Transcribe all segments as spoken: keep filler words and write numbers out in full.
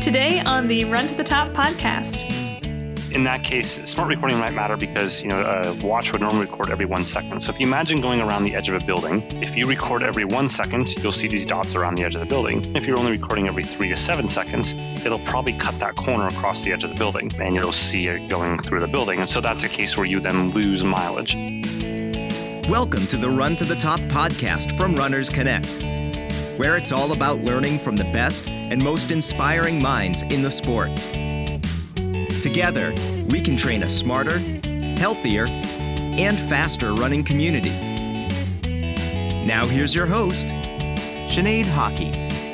Today on the Run to the Top podcast. In that case, smart recording might matter because, you know, a watch would normally record every one second. So if you imagine going around the edge of a building, if you record every one second, you'll see these dots around the edge of the building. If you're only recording every three to seven seconds, it'll probably cut that corner across the edge of the building and you'll see it going through the building. And so that's a case where you then lose mileage. Welcome to the Run to the Top podcast from Runners Connect, where it's all about learning from the best and most inspiring minds in the sport. Together, we can train a smarter, healthier, and faster running community. Now here's your host, Sinead Hockey.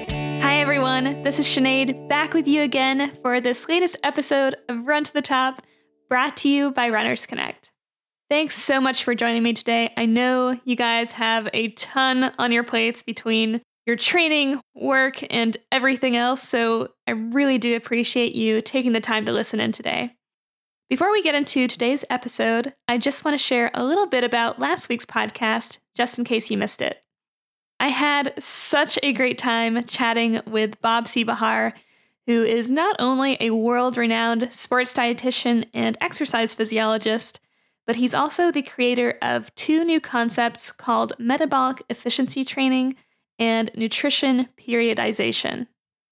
Hi everyone, this is Sinead back with you again for this latest episode of Run to the Top, brought to you by Runners Connect. Thanks so much for joining me today. I know you guys have a ton on your plates between your training, work, and everything else, so I really do appreciate you taking the time to listen in today. Before we get into today's episode, I just want to share a little bit about last week's podcast, just in case you missed it. I had such a great time chatting with Bob Seebahar, who is not only a world-renowned sports dietitian and exercise physiologist, but he's also the creator of two new concepts called metabolic efficiency training and nutrition periodization.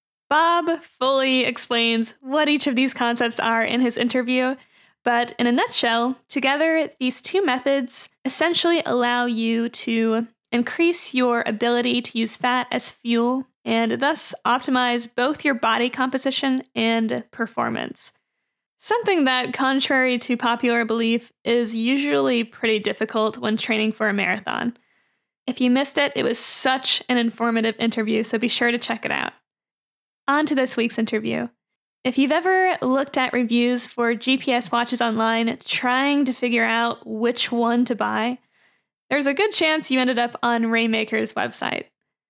Bob fully explains what each of these concepts are in his interview, but in a nutshell, together, these two methods essentially allow you to increase your ability to use fat as fuel and thus optimize both your body composition and performance. Something that, contrary to popular belief, is usually pretty difficult when training for a marathon. If you missed it, it was such an informative interview, so be sure to check it out. On to this week's interview. If you've ever looked at reviews for G P S watches online trying to figure out which one to buy, there's a good chance you ended up on Raymaker's website.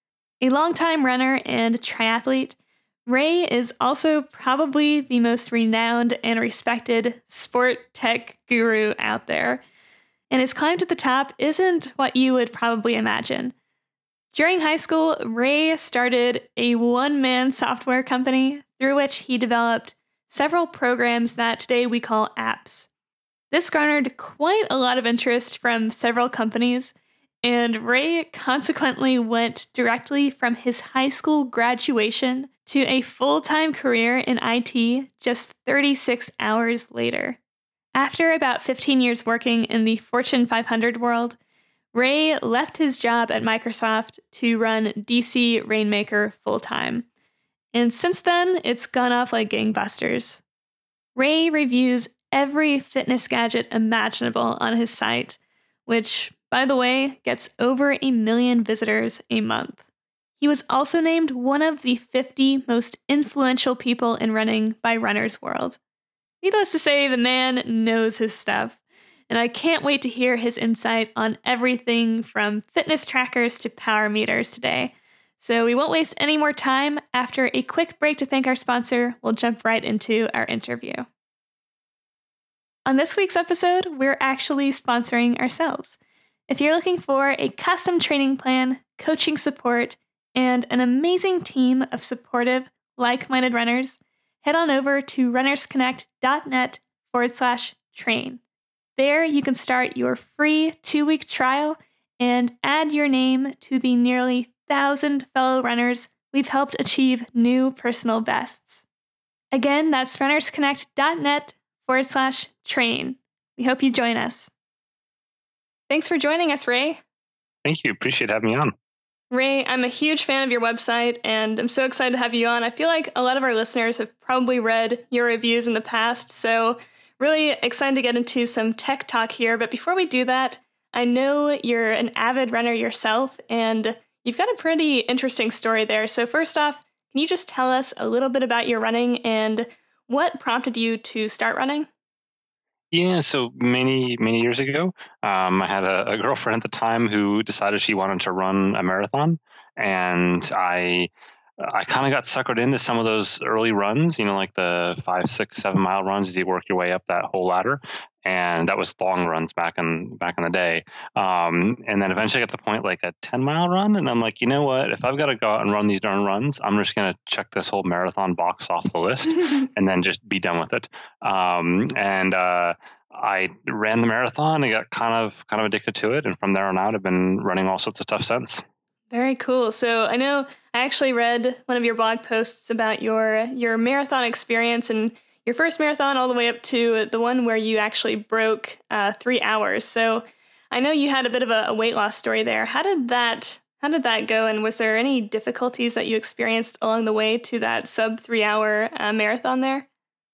A longtime runner and triathlete, Ray is also probably the most renowned and respected sport tech guru out there, and his climb to the top isn't what you would probably imagine. During high school, Ray started a one-man software company through which he developed several programs that today we call apps. This garnered quite a lot of interest from several companies, and Ray consequently went directly from his high school graduation to a full-time career in I T just thirty-six hours later. After about fifteen years working in the Fortune five hundred world, Ray left his job at Microsoft to run D C Rainmaker full-time. And since then, it's gone off like gangbusters. Ray reviews every fitness gadget imaginable on his site, which, by the way, gets over a million visitors a month. He was also named one of the fifty most influential people in running by Runner's World. Needless to say, the man knows his stuff, and I can't wait to hear his insight on everything from fitness trackers to power meters today. So we won't waste any more time. After a quick break to thank our sponsor, we'll jump right into our interview. On this week's episode, we're actually sponsoring ourselves. If you're looking for a custom training plan, coaching support, and an amazing team of supportive, like-minded runners, head on over to runnersconnect.net forward slash train. There you can start your free two-week trial and add your name to the nearly thousand fellow runners we've helped achieve new personal bests. Again, that's runnersconnect.net forward slash train. We hope you join us. Thanks for joining us, Ray. Thank you. Appreciate having me on. Ray, I'm a huge fan of your website, and I'm so excited to have you on. I feel like a lot of our listeners have probably read your reviews in the past, so really excited to get into some tech talk here. But before we do that, I know you're an avid runner yourself, and you've got a pretty interesting story there. So first off, can you just tell us a little bit about your running and what prompted you to start running? Yeah, so many, many years ago, um, I had a, a girlfriend at the time who decided she wanted to run a marathon. And I I kind of got suckered into some of those early runs, you know, like the five, six, seven mile runs as you work your way up that whole ladder. And that was long runs back in back in the day. Um, and then eventually I got to the point like a ten mile run. And I'm like, you know what? If I've got to go out and run these darn runs, I'm just going to check this whole marathon box off the list and then just be done with it. Um, and uh, I ran the marathon and got kind of kind of addicted to it. And from there on out, I've been running all sorts of stuff since. Very cool. So I know I actually read one of your blog posts about your your marathon experience and your first marathon all the way up to the one where you actually broke uh, three hours. So I know you had a bit of a, a weight loss story there. How did that how did that go? And was there any difficulties that you experienced along the way to that sub three hour uh, marathon there?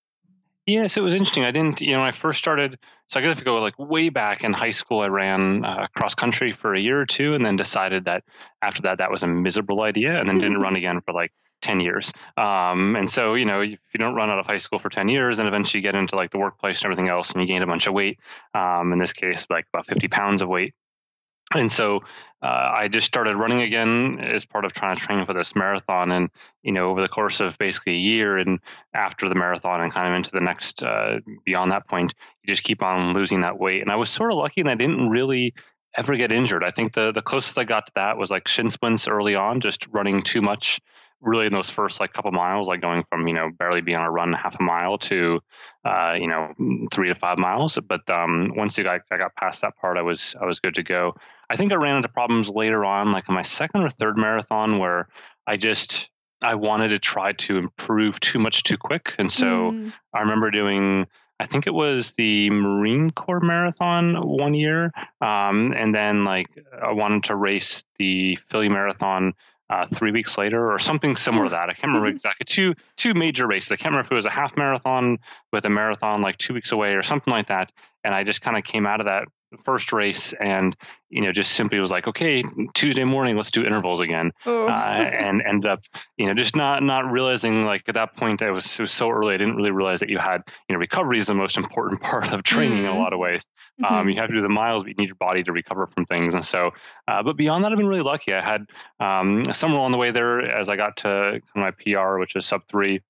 Yes, it was interesting. I didn't, you know, when I first started, so I guess if you go like way back in high school, I ran uh, cross country for a year or two and then decided that after that, that was a miserable idea and then didn't run again for like ten years. Um, and so, you know, if you don't run out of high school for ten years and eventually you get into like the workplace and everything else and you gain a bunch of weight, um, in this case, like about fifty pounds of weight. And so uh, I just started running again as part of trying to train for this marathon. And, you know, over the course of basically a year and after the marathon and kind of into the next, uh, beyond that point, you just keep on losing that weight. And I was sort of lucky and I didn't really ever get injured. I think the, the closest I got to that was like shin splints early on, just running too much really in those first like couple miles, like going from, you know, barely being on a run half a mile to, uh, you know, three to five miles. But um, once you got, I got past that part, I was, I was good to go. I think I ran into problems later on, like in my second or third marathon where I just, I wanted to try to improve too much too quick. And so mm. I remember doing, I think it was the Marine Corps Marathon one year. Um, and then like I wanted to race the Philly Marathon Uh, three weeks later or something similar to that. I can't remember exactly. Two two major races. I can't remember if it was a half marathon with a marathon like two weeks away or something like that. And I just kind of came out of that first race and, you know, just simply was like, okay, Tuesday morning, let's do intervals again. Oh. uh, and ended up, you know, just not not realizing like at that point, I was, it was so early. I didn't really realize that you had, you know, recovery is the most important part of training mm. in a lot of ways. Mm-hmm. Um, you have to do the miles, but you need your body to recover from things. And so, uh, but beyond that, I've been really lucky. I had um, somewhere along the way there, as I got to my P R, which is sub three,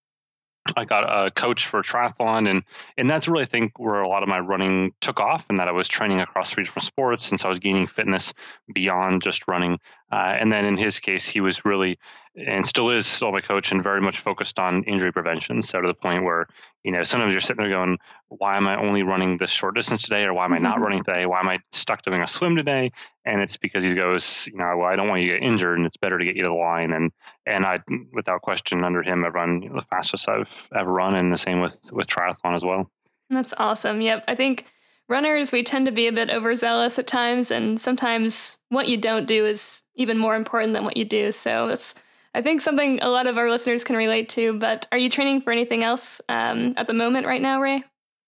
I got a coach for triathlon, and and that's really, I think, where a lot of my running took off, and that I was training across three different sports, and so I was gaining fitness beyond just running. Uh, and then in his case, he was really, and still is still my coach, and very much focused on injury prevention. So to the point where, you know, sometimes you're sitting there going, why am I only running this short distance today? Or why am I not running today? Why am I stuck doing a swim today? And it's because he goes, you know, well, I don't want you to get injured and it's better to get you to the line. And, and I, without question, under him, I've run you know, the fastest I've ever run. And the same with, with triathlon as well. That's awesome. Yep. I think runners, we tend to be a bit overzealous at times. And sometimes what you don't do is even more important than what you do. So that's, I think, something a lot of our listeners can relate to. But are you training for anything else um, at the moment right now, Ray?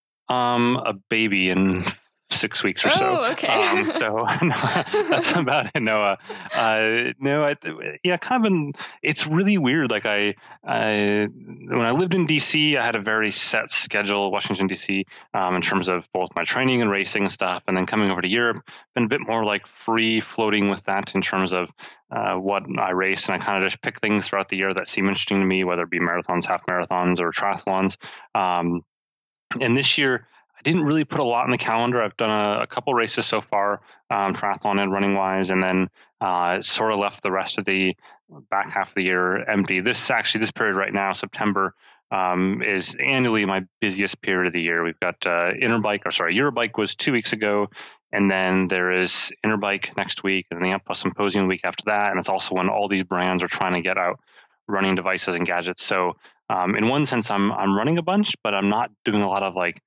Um, a baby in six weeks or so. Oh, okay. um, so no, that's about it. No, uh, uh, no, I, yeah, kind of. An, it's really weird. Like I, I, when I lived in D C, I had a very set schedule, Washington D C, um, in terms of both my training and racing and stuff. And then coming over to Europe, been a bit more like free floating with that in terms of uh, what I race. And I kind of just pick things throughout the year that seem interesting to me, whether it be marathons, half marathons, or triathlons. Um, and this year, I didn't really put a lot in the calendar. I've done a, a couple races so far, um, triathlon and running wise, and then uh, sort of left the rest of the back half of the year empty. This actually, this period right now, September, um, is annually my busiest period of the year. We've got uh, Interbike, or sorry, Eurobike was two weeks ago, and then there is Interbike next week, and then the Symposium week after that. And it's also when all these brands are trying to get out running devices and gadgets. So um, in one sense, I'm I'm running a bunch, but I'm not doing a lot of like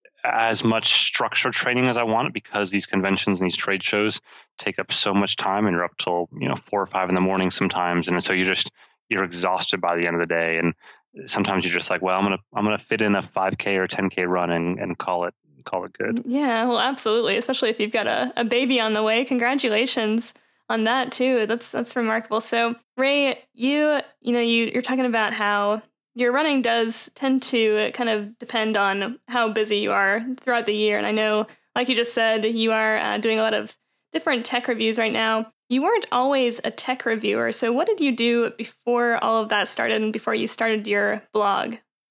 as much structured training as I want because these conventions and these trade shows take up so much time, and you're up till, you know, four or five in the morning sometimes. And so you just, you're exhausted by the end of the day. And sometimes you're just like, well, I'm going to, I'm going to fit in a five K or ten K run and, and call it, call it good. Yeah, well, absolutely. Especially if you've got a, a baby on the way. Congratulations on that too. That's, that's remarkable. So Ray, you, you know, you, you're talking about how your running does tend to kind of depend on how busy you are throughout the year. And I know, like you just said, you are uh, doing a lot of different tech reviews right now. You weren't always a tech reviewer. So what did you do before all of that started and before you started your blog?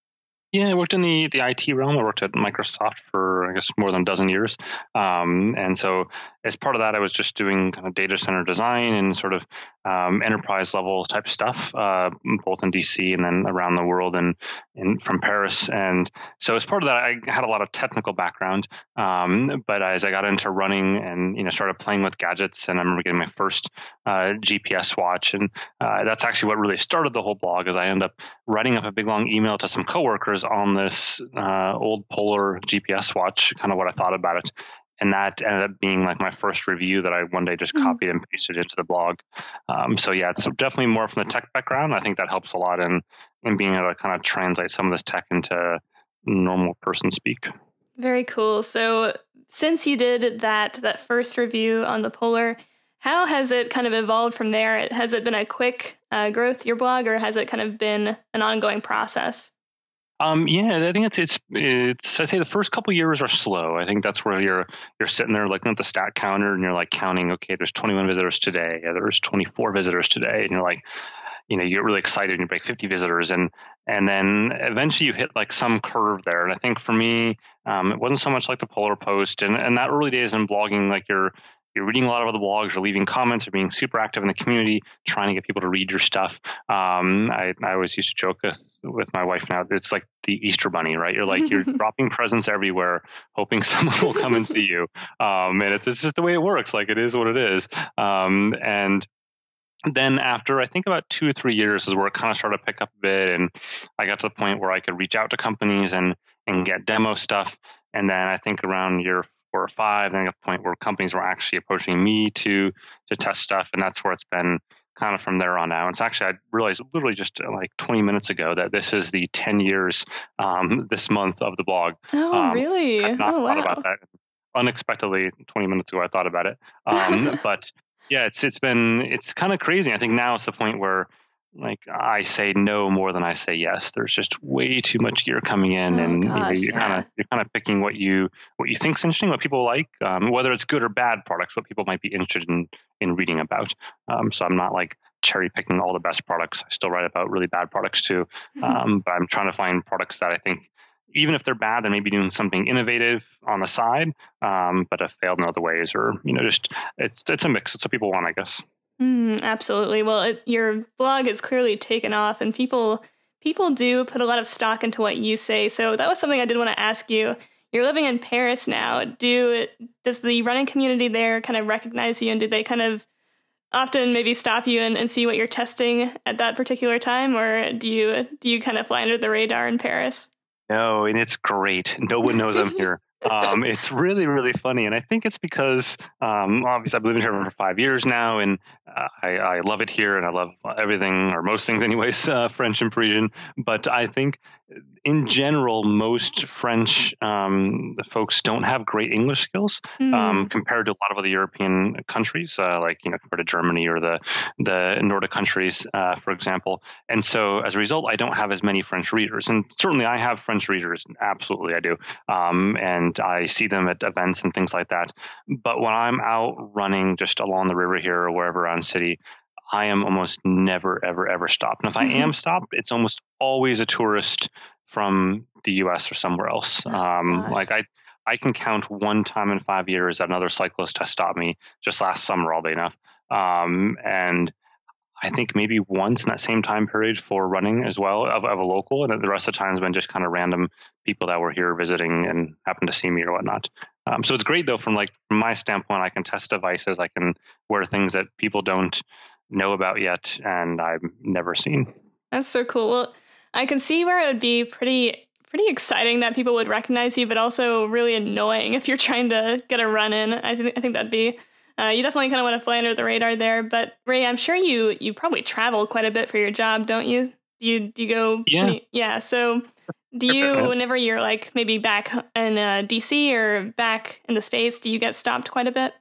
Yeah, I worked in the, the I T realm. I worked at Microsoft for, I guess, more than a dozen years. Um, and so as part of that, I was just doing kind of data center design and sort of um, enterprise level type stuff, uh, both in D C and then around the world and, and from Paris. And so as part of that, I had a lot of technical background. Um, but as I got into running and, you know, started playing with gadgets, and I remember getting my first uh, G P S watch. And uh, that's actually what really started the whole blog, is I ended up writing up a big long email to some coworkers on this uh, old Polar G P S watch, kind of what I thought about it. And that ended up being like my first review that I one day just mm. copied and pasted into the blog. Um, so yeah, it's definitely more from the tech background. I think that helps a lot in, in being able to kind of translate some of this tech into normal person speak. Very cool. So since you did that, that first review on the Polar, how has it kind of evolved from there? Has it been a quick uh, growth, your blog, or has it kind of been an ongoing process? Um, yeah, I think it's, it's, it's, I'd say the first couple of years are slow. I think that's where you're, you're sitting there looking at the stat counter and you're like counting, okay, there's twenty-one visitors today. Yeah, there's twenty-four visitors today. And you're like, you know, you get really excited and you break fifty visitors. And, and then eventually you hit like some curve there. And I think for me, um, it wasn't so much like the Polar post and, and that early days in blogging, like you're, You're reading a lot of other blogs, or leaving comments, or being super active in the community, trying to get people to read your stuff. Um, I, I always used to joke with, with my wife now, it's like the Easter Bunny, right? You're like, you're dropping presents everywhere, hoping someone will come and see you. Um, and it's, it's just the way it works. Like, it is what it is. Um, and then after, I think about two or three years is where it kind of started to pick up a bit. And I got to the point where I could reach out to companies and, and get demo stuff. And then I think around year four or five, then a point where companies were actually approaching me to to test stuff, and that's where it's been kind of from there on out. And so actually, I realized literally just like twenty minutes ago that this is the ten years um, this month of the blog. Oh, um, really? I've not oh, thought wow. about that. Unexpectedly, twenty minutes ago, I thought about it. Um, but yeah, it's it's been it's kind of crazy. I think now it's the point where like I say no more than I say yes. There's just way too much gear coming in, oh, and gosh, you know, you're yeah. kind of you're kind of picking what you what you think's interesting, what people like, um, whether it's good or bad products, what people might be interested in in reading about. Um, so I'm not like cherry picking all the best products. I still write about really bad products too, um, but I'm trying to find products that I think, even if they're bad, they may be doing something innovative on the side, um, but have failed in other ways, or you know, just it's it's a mix. It's what people want, I guess. Mm, absolutely. Well, it, your blog is clearly taken off, and people people do put a lot of stock into what you say. So that was something I did want to ask you. You're living in Paris now. Do does the running community there kind of recognize you, and do they kind of often maybe stop you and, and see what you're testing at that particular time, or do you do you kind of fly under the radar in Paris? No, and it's great. No one knows I'm here. Um, it's really, really funny. And I think it's because, um, obviously I've lived here for five years now, and uh, I, I love it here, and I love everything, or most things anyways, uh, French and Parisian. But I think in general, most French um, folks don't have great English skills mm. um, compared to a lot of other European countries, uh, like, you know, compared to Germany or the, the Nordic countries, uh, for example. And so as a result, I don't have as many French readers. And certainly I have French readers. Absolutely, I do. Um, and I see them at events and things like that. But when I'm out running just along the river here or wherever around city, I am almost never, ever, ever stopped. And if I am stopped, it's almost always a tourist from the U S or somewhere else. Um, Gosh. like I, I can count one time in five years that another cyclist has stopped me, just last summer, oddly enough. Um, and I think maybe once in that same time period for running as well of, of a local, and the rest of the time has been just kind of random people that were here visiting and happened to see me or whatnot. Um, so it's great though, from like from my standpoint, I can test devices, I can wear things that people don't know about yet, and I've never seen. That's so cool. Well, I can see where it would be pretty pretty exciting that people would recognize you, but also really annoying if you're trying to get a run in. I think I think that'd be. Uh, you definitely kind of want to fly under the radar there. But Ray, I'm sure you you probably travel quite a bit for your job, don't you? You do you go? Yeah. You, yeah. So do you, whenever you're like maybe back in uh, D C or back in the States, do you get stopped quite a bit?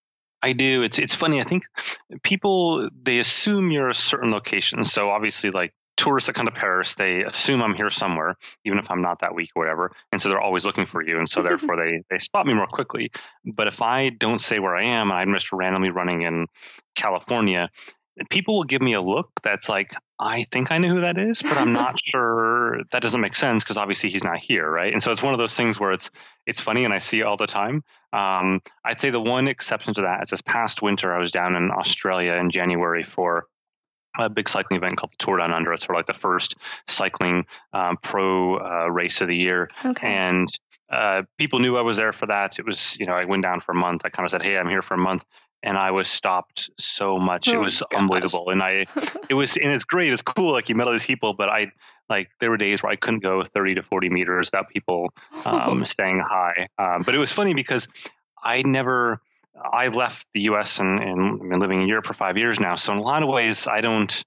I do. It's it's funny. I think people, they assume you're a certain location. So obviously, like tourists that come to Paris, they assume I'm here somewhere, even if I'm not that week or whatever. And so they're always looking for you. And so therefore they, they spot me more quickly. But if I don't say where I am, and I'm just randomly running in California, people will give me a look that's like, I think I know who that is, but I'm not sure. That doesn't make sense because obviously he's not here, right? And so it's one of those things where it's it's funny and I see it all the time. Um, I'd say the one exception to that is this past winter, I was down in Australia in January for a big cycling event called the Tour Down Under. It's sort of like the first cycling um, pro uh, race of the year. Okay. And uh, people knew I was there for that. It was, you know, I went down for a month. I kind of said, hey, I'm here for a month. And I was stopped so much. Oh, it was gosh. unbelievable. And I, it was, and it's great. It's cool. Like you met all these people, but I, like, there were days where I couldn't go thirty to forty meters without people um, saying hi. Um, but it was funny because I never, I left the U S and, and I've been living in Europe for five years now. So in a lot of ways, I don't,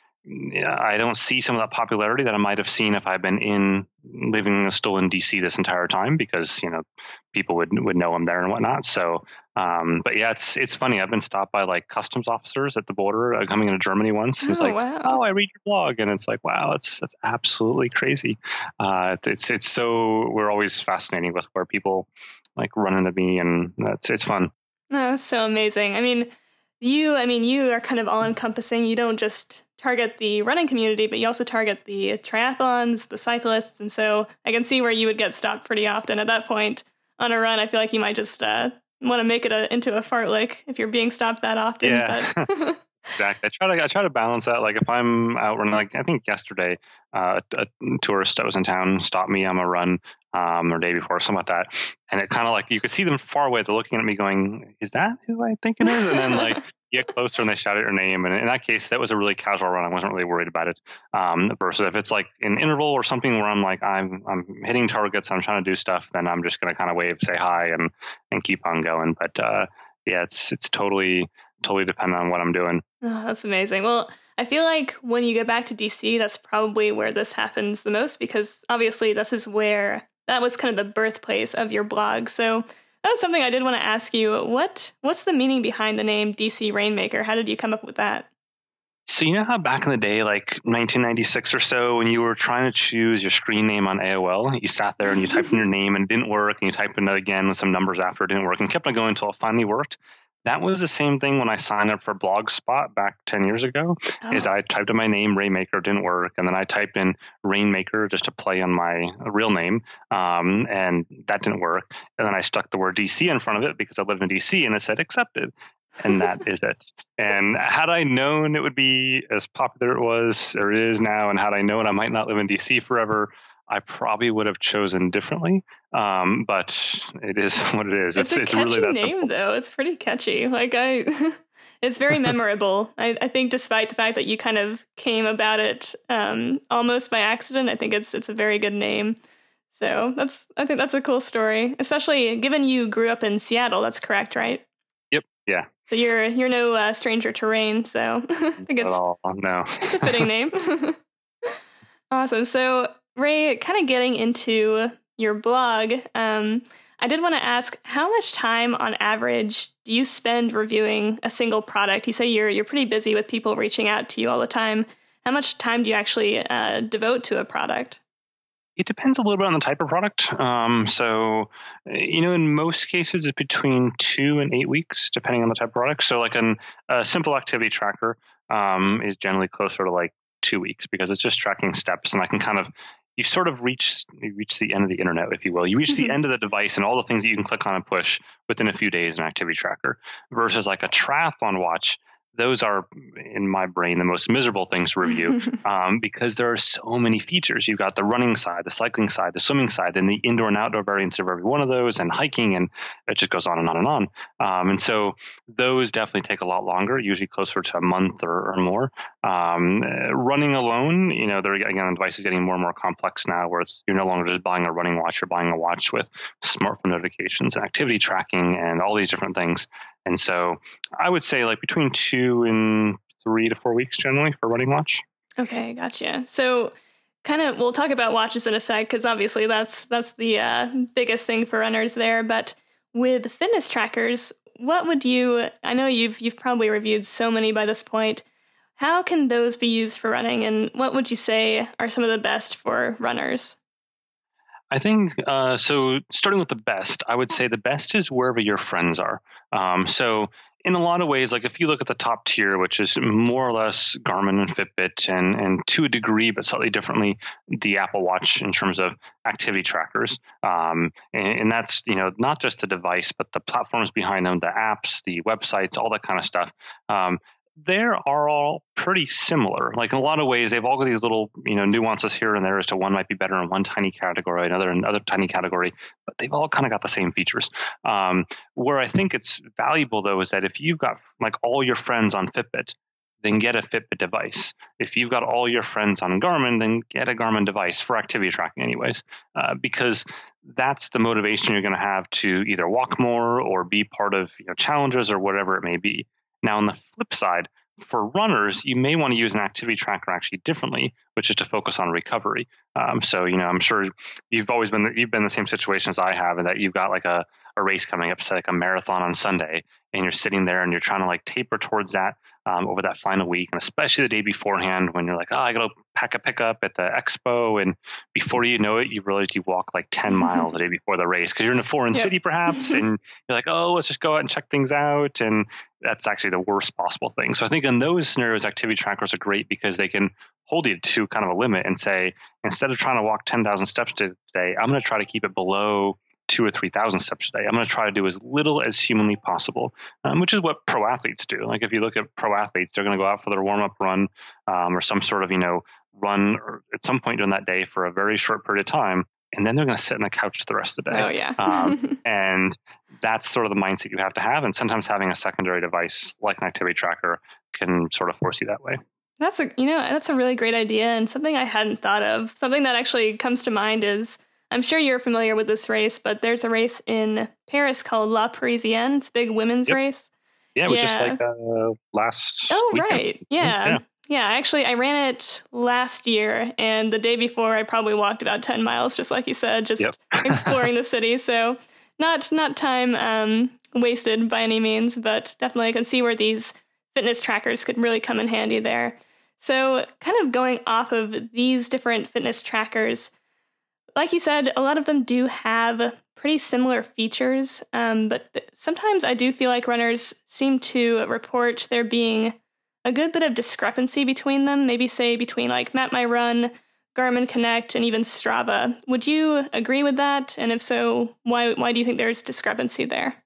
I don't see some of that popularity that I might have seen if I'd been in living still in D C this entire time, because, you know, people would, would know I'm there and whatnot. So, um, but yeah, it's, it's funny. I've been stopped by like customs officers at the border uh, coming into Germany once. Oh, it's like, wow. oh, I read your blog. And it's like, wow, it's, that's absolutely crazy. Uh, it's, it's so, we're always fascinating with where people like run into me, and it's, it's fun. No, that's so amazing. I mean, you, I mean, you are kind of all encompassing. You don't just target the running community, but you also target the triathlons, the cyclists. And so I can see where you would get stopped pretty often. At that point on a run, I feel like you might just uh, want to make it a, into a fartlek if you're being stopped that often. Yeah. But Exactly. I try to I try to balance that. Like if I'm out running, like I think yesterday, uh, a, a tourist that was in town stopped me on a run, um, or day before, something like that, and it kind of like you could see them far away. They're looking at me, going, "Is that who I think it is?" And then like you get closer and they shout out your name. And in that case, that was a really casual run. I wasn't really worried about it. Um, versus if it's like an interval or something where I'm like I'm I'm hitting targets, I'm trying to do stuff, then I'm just gonna kind of wave, say hi, and and keep on going. But uh, yeah, it's it's totally. totally dependent on what I'm doing. Oh, that's amazing. Well, I feel like when you get back to D C, that's probably where this happens the most, because obviously this is where that was kind of the birthplace of your blog. So that was something I did want to ask you. What what's the meaning behind the name D C Rainmaker? How did you come up with that? So you know how back in the day, like nineteen ninety-six or so, when you were trying to choose your screen name on A O L, you sat there and you typed in your name and it didn't work, and you typed in it again with some numbers after it didn't work, and kept on going until it finally worked. That was the same thing when I signed up for Blogspot back ten years ago. Oh. Is I typed in my name, Rainmaker, didn't work. And then I typed in Rainmaker just to play on my real name. Um, and that didn't work. And then I stuck the word D C in front of it because I lived in D C, and it said accepted. And that is it. And had I known it would be as popular it was, or it is now, and had I known I might not live in D C forever, I probably would have chosen differently, um, but it is what it is. It's, it's a it's catchy really that name, simple. though. It's pretty catchy. Like I, it's very memorable. I, I think, despite the fact that you kind of came about it um, almost by accident, I think it's it's a very good name. So that's I think that's a cool story, especially given you grew up in Seattle. That's correct, right? Yep. Yeah. So you're you're no uh, stranger to rain. So I think it's At all. No. It's a fitting name. Awesome. So Ray, kind of getting into your blog, um, I did want to ask, how much time on average do you spend reviewing a single product? You say you're you're pretty busy with people reaching out to you all the time. How much time do you actually uh, devote to a product? It depends a little bit on the type of product. Um, so, you know, in most cases, it's between two and eight weeks, depending on the type of product. So like an, a simple activity tracker um, is generally closer to like two weeks because it's just tracking steps, and I can kind of you sort of reach you reach the end of the internet, if you will. You reach mm-hmm. the end of the device and all the things that you can click on and push within a few days in an activity tracker. Versus like a triathlon watch, those are, in my brain, the most miserable things to review um, because there are so many features. You've got the running side, the cycling side, the swimming side, and the indoor and outdoor variants of every one of those, and hiking, and it just goes on and on and on. Um, and so those definitely take a lot longer, usually closer to a month or, or more. Um, uh, running alone, you know, they're, again, the device is getting more and more complex now, where it's you're no longer just buying a running watch, you're buying a watch with smartphone notifications and activity tracking and all these different things. And so I would say like between two and three to four weeks generally for running watch. Okay, gotcha. So kind of, we'll talk about watches in a sec, because obviously that's that's the uh, biggest thing for runners there. But with fitness trackers, what would you, I know you've you've probably reviewed so many by this point. How can those be used for running? And what would you say are some of the best for runners? I think, uh, so starting with the best, I would say the best is wherever your friends are. Um, so in a lot of ways, like if you look at the top tier, which is more or less Garmin and Fitbit, and and to a degree, but slightly differently, the Apple Watch in terms of activity trackers, um, and, and that's you know not just the device, but the platforms behind them, the apps, the websites, all that kind of stuff. Um, they are all pretty similar. Like in a lot of ways, they've all got these little, you know, nuances here and there as to one might be better in one tiny category, another in another tiny category, but they've all kind of got the same features. Um, where I think it's valuable though is that if you've got like all your friends on Fitbit, then get a Fitbit device. If you've got all your friends on Garmin, then get a Garmin device for activity tracking anyways, uh, because that's the motivation you're going to have to either walk more or be part of you know, challenges or whatever it may be. Now, on the flip side, for runners, you may want to use an activity tracker actually differently, which is to focus on recovery. Um, so, you know, I'm sure you've always been you've been in the same situation as I have, and that you've got like a, a race coming up, say like a marathon on Sunday, and you're sitting there and you're trying to like taper towards that um, over that final week, and especially the day beforehand when you're like, oh, I got to pack a pickup at the expo, and before you know it, you realize you walk like ten miles the day before the race because you're in a foreign yep. city perhaps, and you're like, oh, let's just go out and check things out, and that's actually the worst possible thing. So I think in those scenarios, activity trackers are great because they can hold you to kind of a limit and say, instead of trying to walk ten thousand steps today, I'm going to try to keep it below two or three thousand steps a day. I'm going to try to do as little as humanly possible, um, which is what pro athletes do. Like if you look at pro athletes, they're going to go out for their warm up run um, or some sort of, you know, run or at some point during that day for a very short period of time. And then they're going to sit on the couch the rest of the day. Oh, yeah. um, and that's sort of the mindset you have to have. And sometimes having a secondary device like an activity tracker can sort of force you that way. That's a, you know, that's a really great idea and something I hadn't thought of. Something that actually comes to mind is, I'm sure you're familiar with this race, but there's a race in Paris called La Parisienne. It's a big women's yep. race. Yeah, it was yeah. just like uh, last Oh, weekend. right. Yeah. yeah. Yeah, actually, I ran it last year, and the day before, I probably walked about ten miles, just like you said, just yep. exploring the city. So not not time um, wasted by any means, but definitely I can see where these fitness trackers could really come in handy there. So kind of going off of these different fitness trackers, like you said, a lot of them do have pretty similar features, um, but th- sometimes I do feel like runners seem to report there being a good bit of discrepancy between them, maybe say between like Map My Run, Garmin Connect, and even Strava. Would you agree with that? And if so, why why do you think there's discrepancy there?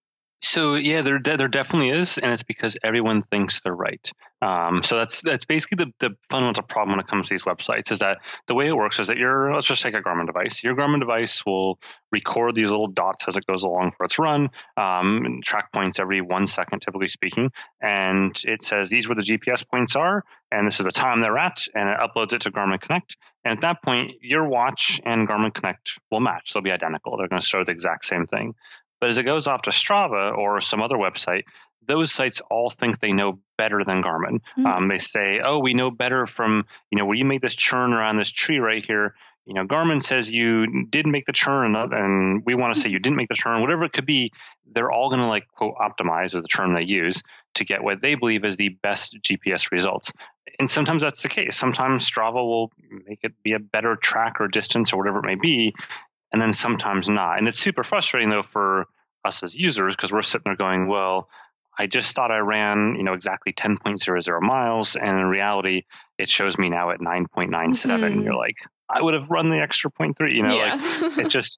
So yeah, there de- there definitely is, and it's because everyone thinks they're right. Um, so that's that's basically the, the fundamental problem when it comes to these websites is that the way it works is that your let's just take a Garmin device. Your Garmin device will record these little dots as it goes along for its run, um, and track points every one second, typically speaking, and it says these were the G P S points are, and this is the time they're at, and it uploads it to Garmin Connect. And at that point, your watch and Garmin Connect will match; they'll be identical. They're going to show the exact same thing. But as it goes off to Strava or some other website, those sites all think they know better than Garmin. Mm-hmm. Um, they say, oh, we know better from, you know, when you made this churn around this tree right here, you know, Garmin says you did make the churn and we want to say you didn't make the churn, whatever it could be. They're all going to like, quote, optimize is the term they use to get what they believe is the best G P S results. And sometimes that's the case. Sometimes Strava will make it be a better track or distance or whatever it may be. And then sometimes not. And it's super frustrating, though, for us as users because we're sitting there going, well, I just thought I ran, you know, exactly ten point zero zero miles. And in reality, it shows me now at nine point nine seven. Mm-hmm. You're like, I would have run the extra point three, you know, yeah. like it just.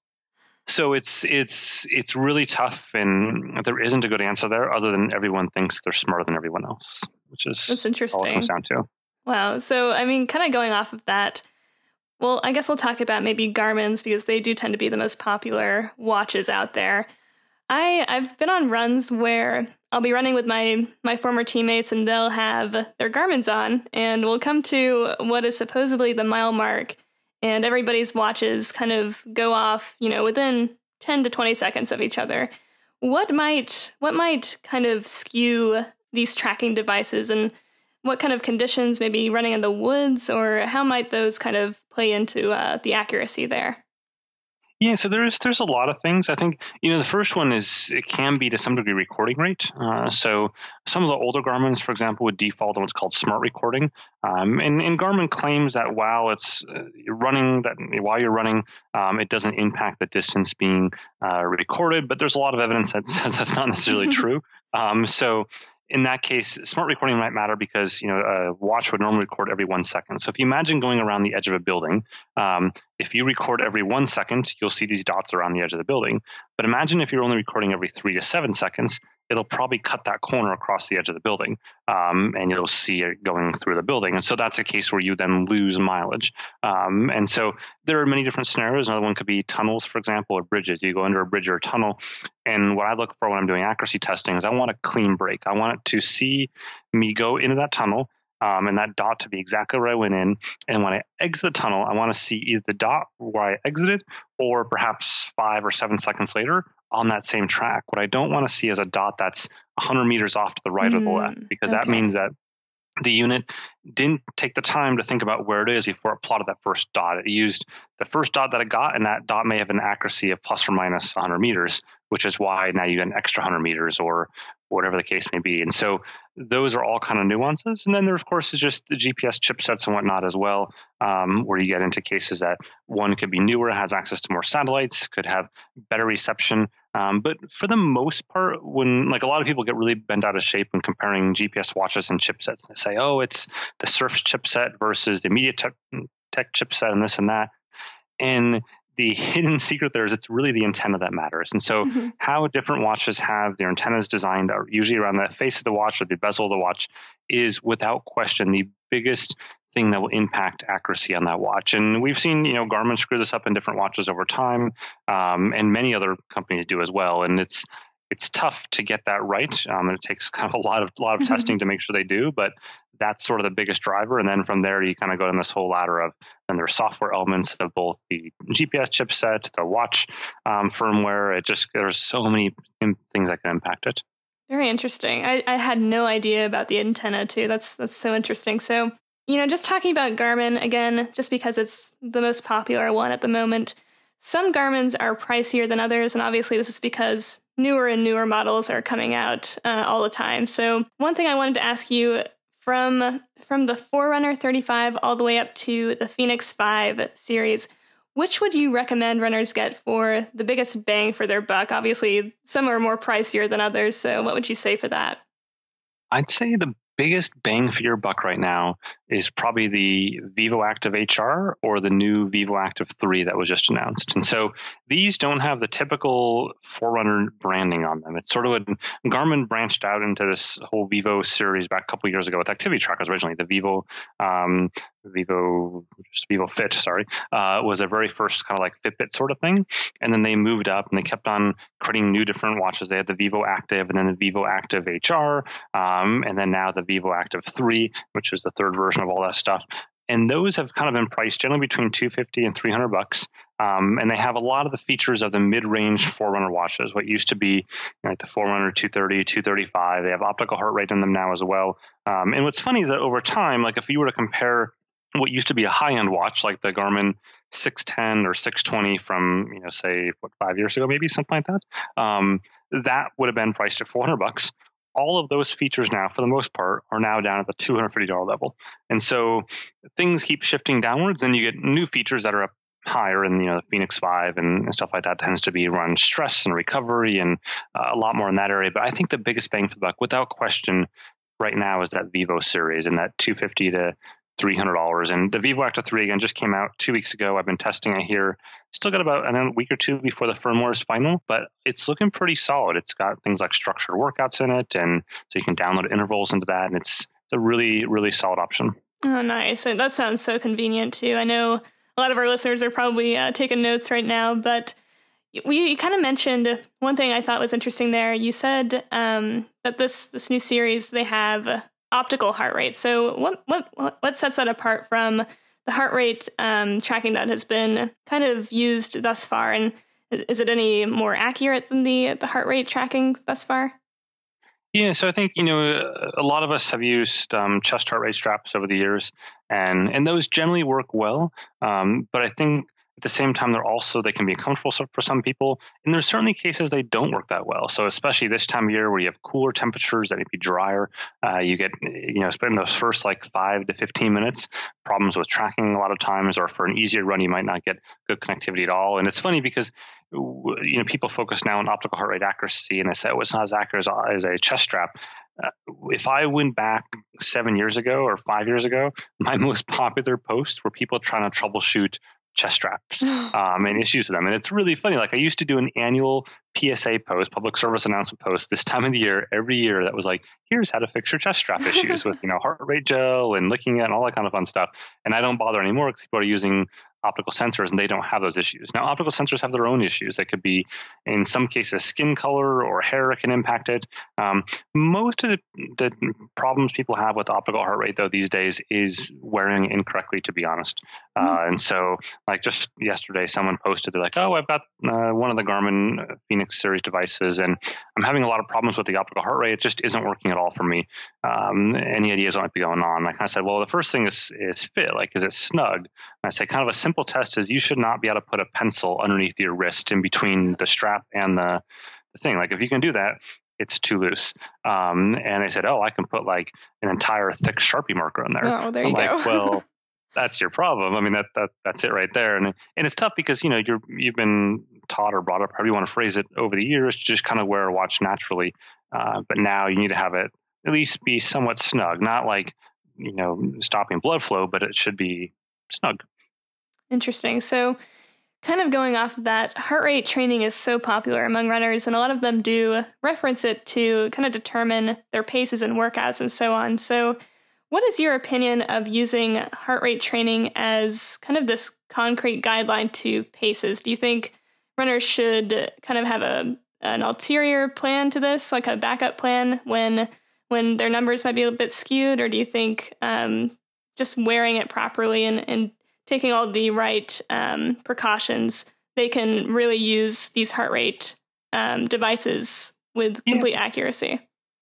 So it's it's it's really tough. And there isn't a good answer there other than everyone thinks they're smarter than everyone else, which is That's interesting. all it comes down to. Wow. So, I mean, kind of going off of that, well, I guess we'll talk about maybe Garmin's because they do tend to be the most popular watches out there. I, I've been on runs where I'll be running with my, my former teammates and they'll have their Garmin's on and we'll come to what is supposedly the mile mark and everybody's watches kind of go off, you know, within ten to twenty seconds of each other. What might what might kind of skew these tracking devices and what kind of conditions, maybe running in the woods, or how might those kind of play into uh, the accuracy there? Yeah, so there's there's a lot of things. I think, you know, the first one is it can be to some degree recording rate. Uh, so some of the older Garmin's, for example, would default on what's called smart recording. Um, and, and Garmin claims that while it's uh, running, that while you're running, um, it doesn't impact the distance being uh, recorded. But there's a lot of evidence that says that's not necessarily true. Um, so in that case, smart recording might matter because, you know, a watch would normally record every one second. So if you imagine going around the edge of a building, um, if you record every one second, you'll see these dots around the edge of the building. But imagine if you're only recording every three to seven seconds, it'll probably cut that corner across the edge of the building, um, and you'll see it going through the building. And so that's a case where you then lose mileage. Um, and so there are many different scenarios. Another one could be tunnels, for example, or bridges. You go under a bridge or a tunnel. And what I look for when I'm doing accuracy testing is I want a clean break. I want it to see me go into that tunnel, um, and that dot to be exactly where I went in. And when I exit the tunnel, I want to see either the dot where I exited or perhaps five or seven seconds later on that same track. What I don't want to see is a dot that's one hundred meters off to the right mm, or the left, because okay. that means that the unit didn't take the time to think about where it is before it plotted that first dot. It used the first dot that it got, and that dot may have an accuracy of plus or minus one hundred meters, which is why now you get an extra one hundred meters or whatever the case may be. And so those are all kind of nuances. And then there, of course, is just the G P S chipsets and whatnot as well, um, where you get into cases that one could be newer, has access to more satellites, could have better reception. Um, but for the most part, when like a lot of people get really bent out of shape when comparing G P S watches and chipsets, they say, oh, it's the Surface chipset versus the MediaTek tech chipset and this and that. And the hidden secret there is it's really the antenna that matters. And so mm-hmm. how different watches have their antennas designed, usually around the face of the watch or the bezel of the watch, is without question the biggest thing that will impact accuracy on that watch. And we've seen, you know, Garmin screw this up in different watches over time, um, and many other companies do as well. And it's it's tough to get that right. Um, and it takes kind of a lot of a lot of mm-hmm. testing to make sure they do, but that's sort of the biggest driver. And then from there, you kind of go down this whole ladder of, and there are software elements of both the G P S chipset, the watch um, firmware. It just, there's so many things that can impact it. Very interesting. I, I had no idea about the antenna too. That's, that's so interesting. So, you know, just talking about Garmin again, just because it's the most popular one at the moment, some Garmins are pricier than others. And obviously this is because newer and newer models are coming out uh, all the time. So one thing I wanted to ask you, From from the Forerunner thirty-five all the way up to the Fenix five series, which would you recommend runners get for the biggest bang for their buck? Obviously, some are more pricier than others, so what would you say for that? I'd say the biggest bang for your buck right now is probably the vivoactive H R or the new vivoactive three that was just announced. And so these don't have the typical Forerunner branding on them. It's sort of when Garmin branched out into this whole Vivo series back a couple of years ago with activity trackers. Originally, the Vivo, um, Vivo, just Vivo Fit, sorry, uh, was their very first kind of like Fitbit sort of thing. And then they moved up and they kept on creating new different watches. They had the Vivo Active and then the Vivo Active H R, um, and then now the Vivo Active three, which is the third version of all that stuff. And those have kind of been priced generally between two hundred fifty and three hundred bucks. Um, and they have a lot of the features of the mid-range Forerunner watches, what used to be, you know, like the Forerunner two thirty, two thirty-five. They have optical heart rate in them now as well. Um, and what's funny is that over time, like if you were to compare what used to be a high-end watch, like the Garmin six ten or six twenty from, you know, say, what, five years ago, maybe something like that, um, that would have been priced at four hundred bucks. All of those features now, for the most part, are now down at the two hundred fifty dollars level. And so things keep shifting downwards. Then you get new features that are up higher, and, you know, the Fenix five and, and stuff like that tends to be around stress and recovery and uh, a lot more in that area. But I think the biggest bang for the buck, without question, right now is that Vivo series and that two hundred fifty to three hundred dollars. And the vivoactive three, again, just came out two weeks ago. I've been testing it here. Still got about a week or two before the firmware is final, but it's looking pretty solid. It's got things like structured workouts in it, and so you can download intervals into that, and it's a really, really solid option. Oh, nice. And that sounds so convenient, too. I know a lot of our listeners are probably uh, taking notes right now, but we you kind of mentioned one thing I thought was interesting there. You said um, that this this new series, they have optical heart rate. So what what what sets that apart from the heart rate um, tracking that has been kind of used thus far? And is it any more accurate than the the heart rate tracking thus far? Yeah, so I think, you know, a lot of us have used um, chest heart rate straps over the years, and and those generally work well. Um, but I think At the same time, they're also, they can be uncomfortable for some people. And there's certainly cases they don't work that well. So especially this time of year where you have cooler temperatures that may be drier, uh, you get, you know, spend those first like five to fifteen minutes, problems with tracking a lot of times, or for an easier run, you might not get good connectivity at all. And it's funny because, you know, people focus now on optical heart rate accuracy and they say, oh, it's not as accurate as a chest strap. Uh, if I went back seven years ago or five years ago, my most popular posts were people trying to troubleshoot chest straps um, and issues with them. And it's really funny. Like I used to do an annual P S A post, public service announcement post, this time of the year, every year that was like, here's how to fix your chest strap issues with, you know, heart rate gel and licking it and all that kind of fun stuff. And I don't bother anymore because people are using optical sensors and they don't have those issues. Now, optical sensors have their own issues. They could be, in some cases, skin color or hair can impact it. Um, most of the, the problems people have with optical heart rate, though, these days is wearing incorrectly, to be honest. Mm-hmm. Uh, and so, like just yesterday, someone posted, they're like, oh, I've got uh, one of the Garmin Fenix series devices and I'm having a lot of problems with the optical heart rate. It just isn't working at all for me. Um, any ideas what might be going on? And I kind of said, well, the first thing is, is fit. Like, is it snug? And I say kind of a simple test is you should not be able to put a pencil underneath your wrist in between the strap and the, the thing. Like if you can do that, it's too loose. Um, and they said, oh, I can put like an entire thick Sharpie marker in there. Oh, there you I'm go. Like, well, that's your problem. I mean, that, that that's it right there. And and it's tough because, you know, you're, you've been taught or brought up, however you want to phrase it, over the years, to just kind of wear a watch naturally. Uh, but now you need to have it at least be somewhat snug, not like, you know, stopping blood flow, but it should be snug. Interesting. So kind of going off of that, heart rate training is so popular among runners, and a lot of them do reference it to kind of determine their paces and workouts and so on. So what is your opinion of using heart rate training as kind of this concrete guideline to paces? Do you think runners should kind of have a an ulterior plan to this, like a backup plan when when their numbers might be a bit skewed? Or do you think um, just wearing it properly and, and taking all the right um, precautions, they can really use these heart rate um, devices with complete yeah. accuracy?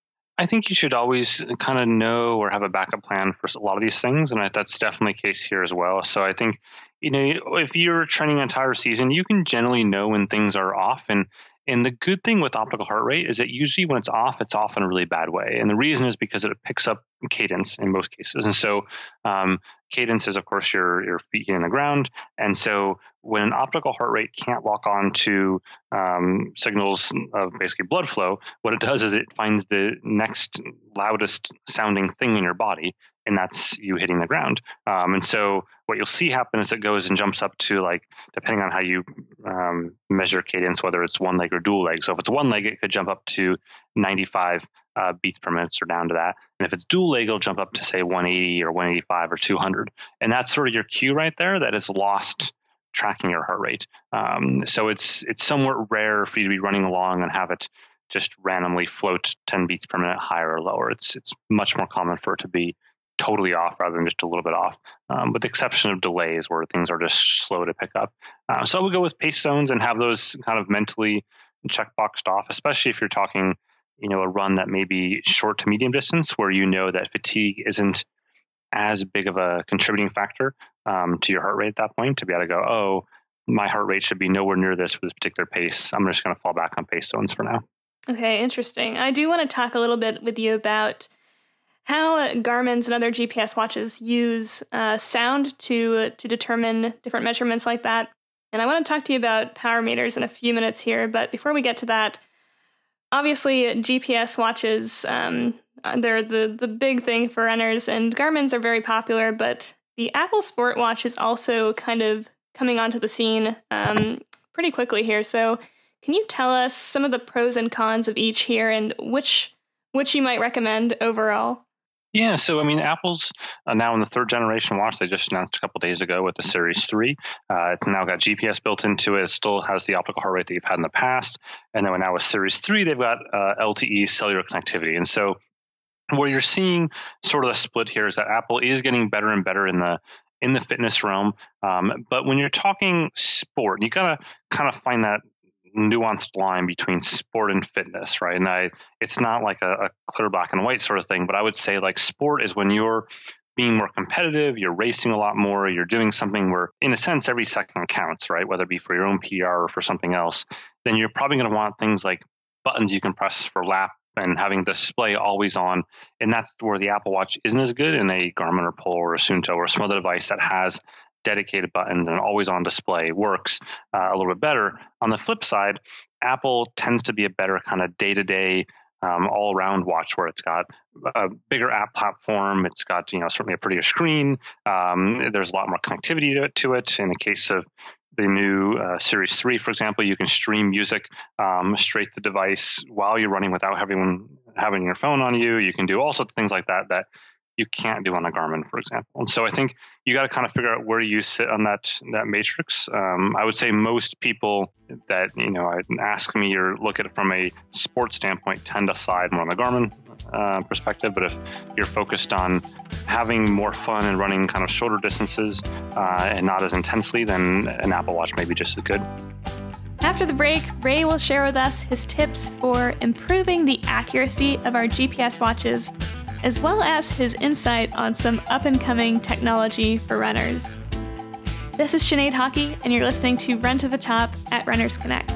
I think you should always kind of know or have a backup plan for a lot of these things. And that's definitely the case here as well. So I think, you know, if you're training an entire season, you can generally know when things are off. And And the good thing with optical heart rate is that usually when it's off, it's off in a really bad way. And the reason is because it picks up cadence in most cases. And so um, cadence is, of course, your, your feet hitting the ground. And so when an optical heart rate can't lock on to um, signals of basically blood flow, what it does is it finds the next loudest sounding thing in your body, and that's you hitting the ground. Um, and so what you'll see happen is it goes and jumps up to, like, depending on how you um, measure cadence, whether it's one leg or dual leg. So if it's one leg, it could jump up to ninety-five uh, beats per minute or down to that. And if it's dual leg, it'll jump up to say one eighty or one eighty-five or two hundred. And that's sort of your cue right there that is lost tracking your heart rate. Um, so it's it's somewhat rare for you to be running along and have it just randomly float ten beats per minute higher or lower. It's it's much more common for it to be totally off rather than just a little bit off, um, with the exception of delays where things are just slow to pick up. Uh, so I would go with pace zones and have those kind of mentally checkboxed off, especially if you're talking, you know, a run that may be short to medium distance where you know that fatigue isn't as big of a contributing factor um, to your heart rate at that point, to be able to go, oh, my heart rate should be nowhere near this for this particular pace. I'm just going to fall back on pace zones for now. Okay, interesting. I do want to talk a little bit with you about how Garmin's and other G P S watches use uh, sound to to determine different measurements like that. And I want to talk to you about power meters in a few minutes here. But before we get to that, obviously G P S watches, um, they're the, the big thing for runners, and Garmin's are very popular. But the Apple Sport Watch is also kind of coming onto the scene um, pretty quickly here. So can you tell us some of the pros and cons of each here and which which you might recommend overall? Yeah, so I mean, Apple's uh, now in the third generation watch. They just announced a couple days ago with the Series three. Uh, it's now got G P S built into it. It still has the optical heart rate that you've had in the past. And then now with Series three, they've got uh, L T E cellular connectivity. And so where you're seeing sort of the split here is that Apple is getting better and better in the in the fitness realm. Um, but when you're talking sport, you got to kind of find that nuanced line between sport and fitness, right? And I, it's not like a, a clear black and white sort of thing, but I would say like sport is when you're being more competitive, you're racing a lot more, you're doing something where, in a sense, every second counts, right? Whether it be for your own P R or for something else, then you're probably going to want things like buttons you can press for lap and having the display always on. And that's where the Apple Watch isn't as good, and a Garmin or Polar or a Suunto or some other device that has dedicated buttons and always on display works uh, a little bit better. On the flip side, Apple tends to be a better kind of day-to-day Um, all-around watch, where it's got a bigger app platform. It's got, you know, certainly a prettier screen. Um, there's a lot more connectivity to it, to it. In the case of the new uh, Series three, for example, you can stream music um, straight to the device while you're running without having having your phone on you. You can do all sorts of things like that that you can't do on a Garmin, for example. And so I think you got to kind of figure out where you sit on that that matrix. Um, I would say most people that, you know, ask me or look at it from a sports standpoint tend to side more on the Garmin uh, perspective. But if you're focused on having more fun and running kind of shorter distances uh, and not as intensely, then an Apple Watch may be just as good. After the break, Ray will share with us his tips for improving the accuracy of our G P S watches, as well as his insight on some up-and-coming technology for runners. This is Sinead Hockey, and you're listening to Run to the Top at Runners Connect.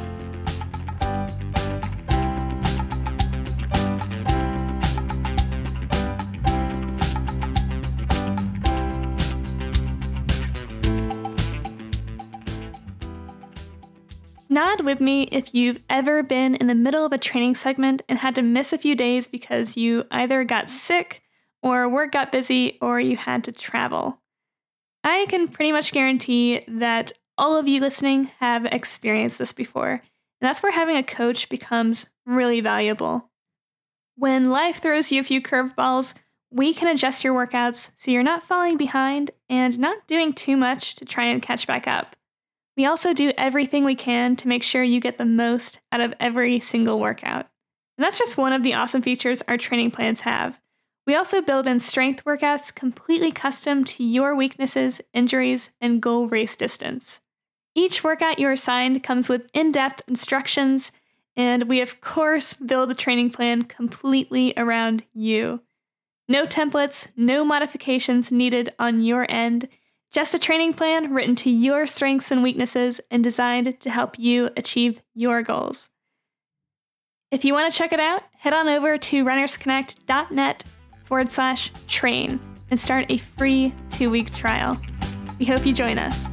Nod with me if you've ever been in the middle of a training segment and had to miss a few days because you either got sick or work got busy or you had to travel. I can pretty much guarantee that all of you listening have experienced this before, and that's where having a coach becomes really valuable. When life throws you a few curveballs, we can adjust your workouts so you're not falling behind and not doing too much to try and catch back up. We also do everything we can to make sure you get the most out of every single workout. And that's just one of the awesome features our training plans have. We also build in strength workouts completely custom to your weaknesses, injuries, and goal race distance. Each workout you're assigned comes with in-depth instructions, and we of course build the training plan completely around you. No templates, no modifications needed on your end. Just a training plan written to your strengths and weaknesses and designed to help you achieve your goals. If you want to check it out, head on over to runnersconnect.net forward slash train and start a free two-week trial. We hope you join us.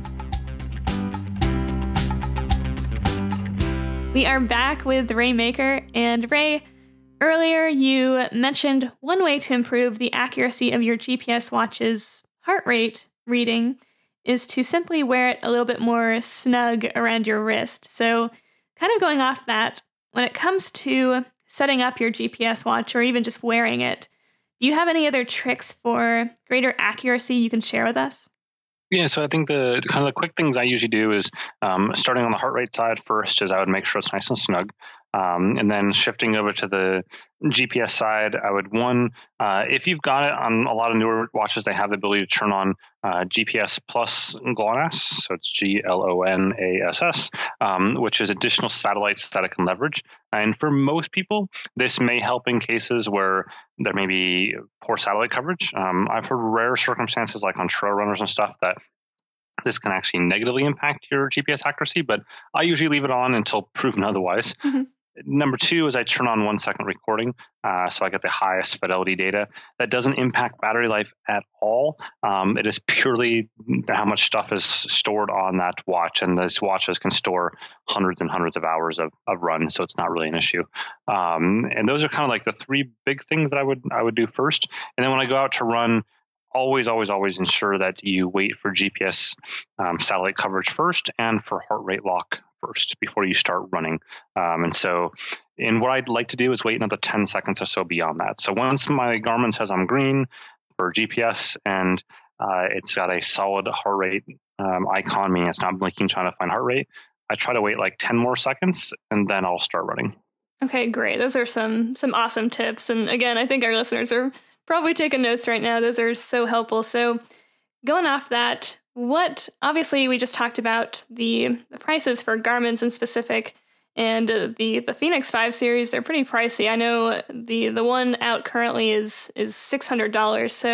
We are back with Ray Maker. And Ray, earlier you mentioned one way to improve the accuracy of your G P S watch's heart rate reading is to simply wear it a little bit more snug around your wrist. So kind of going off that, when it comes to setting up your G P S watch or even just wearing it, do you have any other tricks for greater accuracy you can share with us? Yeah, so I think the kind of the quick things I usually do is um, starting on the heart rate side first is I would make sure it's nice and snug. Um, and then shifting over to the G P S side, I would one, uh, if you've got it on a lot of newer watches, they have the ability to turn on uh, G P S plus GLONASS. So it's G L O N A S S, um, which is additional satellites that it can leverage. And for most people, this may help in cases where there may be poor satellite coverage. Um, I've heard rare circumstances like on trail runners and stuff that this can actually negatively impact your G P S accuracy, but I usually leave it on until proven otherwise. Mm-hmm. Number two is I turn on one second recording, uh, so I get the highest fidelity data. That doesn't impact battery life at all. Um, it is purely how much stuff is stored on that watch, and those watches can store hundreds and hundreds of hours of, of run, so it's not really an issue. Um, and those are kind of like the three big things that I would I would do first. And then when I go out to run, always, always, always ensure that you wait for G P S um, satellite coverage first and for heart rate lock first before you start running. Um, and so, and what I'd like to do is wait another ten seconds or so beyond that. So once my Garmin says I'm green for G P S and uh, it's got a solid heart rate um, icon, meaning it's not blinking trying to find heart rate, I try to wait like ten more seconds and then I'll start running. Okay, great. Those are some some awesome tips. And again, I think our listeners are probably taking notes right now. Those are so helpful. So going off that, what, obviously we just talked about the, the prices for Garmin's in specific, and uh, the, the Fenix five series, they're pretty pricey. I know the, the one out currently is, is six hundred dollars. So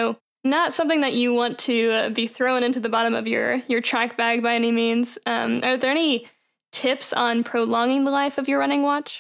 not something that you want to uh, be thrown into the bottom of your, your track bag by any means. Um, are there any tips on prolonging the life of your running watch?